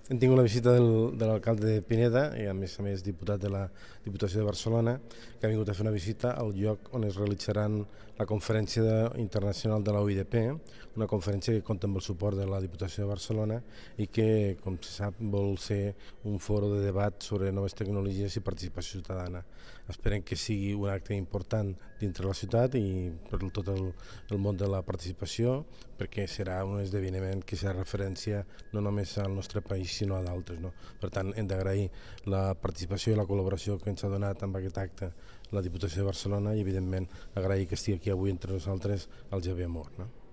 Hem tingut la visita de l'alcalde de Pineda i a més diputat de la Diputació de Barcelona, que ha vingut a fer una visita al lloc on es realitzaran la conferència internacional de la OIDP, una conferència que compta amb el suport de la Diputació de Barcelona i que, com se sap, vol ser un foro de debat sobre noves tecnologies i participació ciutadana. Esperem que sigui un acte important dintre la ciutat i per tot el món de la participació, perquè serà un esdeveniment que serà referència no només al nostre país sinó a d'altres. No? Per tant, hem d'agrair la participació i la col·laboració que ens ha donat amb aquest acte la Diputació de Barcelona i, evidentment, agrair que estigui aquí avui entre nosaltres el Xavier Mor. No?